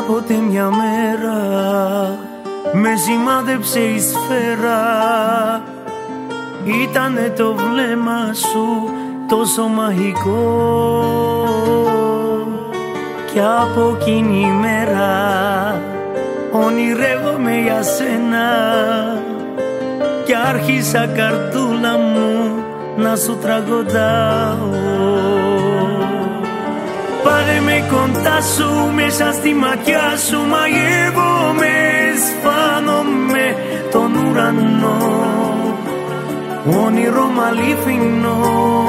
Κάποτε μια μέρα με σημάδεψε η σφαίρα. Ήτανε το βλέμμα σου τόσο μαγικό κι από εκείνη η μέρα ονειρεύομαι για σένα κι άρχισα καρδούλα μου να σου τραγουδάω. Πάρε με κοντά σου, μέσα στη ματιά σου μαγεύομαι, σφάνομαι τον ουρανό, όνειρο μ' αλήθινο.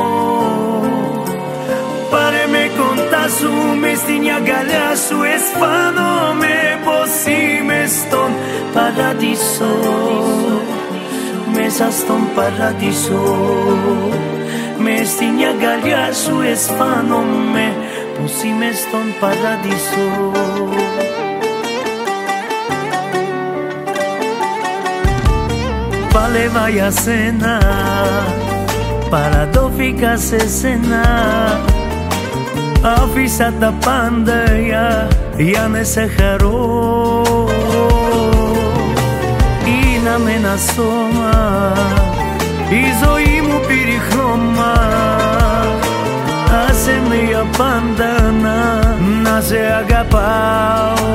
Πάρε με κοντά σου, μες στην αγκαλιά σου αισθάνομαι πως είμαι στον παράδεισο, μέσα στον παράδεισο. Μες στην αγκαλιά σου αισθάνομαι πως είμαι στον παράδεισο. Πάλευα για σένα, παραδόθηκα σε σένα, άφησα τα πάντα για να σε χαρώ. Ήναμε ένα σώμα, η ζωή μου πήρε χρώμα, άσε με για πάντα να σε αγαπάω.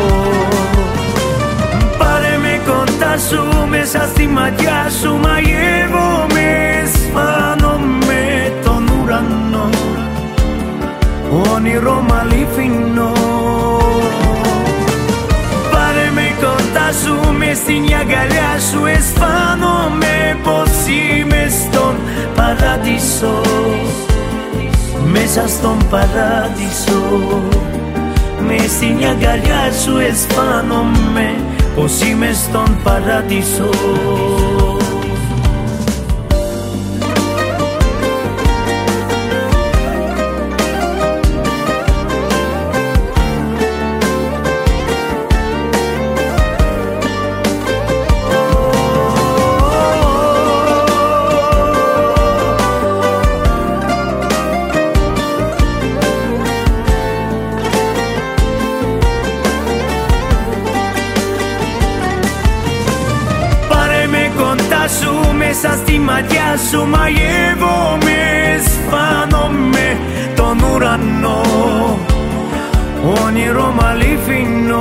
Πάρε με κοντά σου, μέσα στη ματιά σου μαγεύομαι, σφάνομαι τον ουρανό, όνειρο μ' αλήθινο. Πάρε με κοντά σου, μες στην αγκαλιά σου αισθάνομαι πως είμαι στον παράδεισο, μέσα στον παράδεισο. Μες στην αγκαλιά σου αισθάνομαι πως είμαι στον παράδεισο. Μέσα στη ματιά σου μαγεύομαι, σφάνομαι τον ουρανό, όνειρο μ' αλήθινο.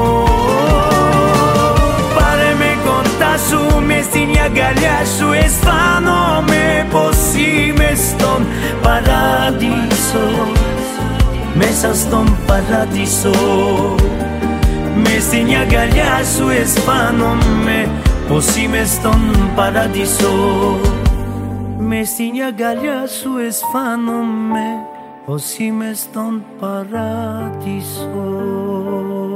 Πάρε με κοντά σου, μες στην αγκαλιά σου αισθάνομαι πως είμαι στον παράδεισο, μέσα στον παράδεισο. Μες στην αγκαλιά σου αισθάνομαι πως είμαι στον παράδεισο. Μες στην αγκαλιά σου αισθάνομαι πως είμαι στον παράδεισο.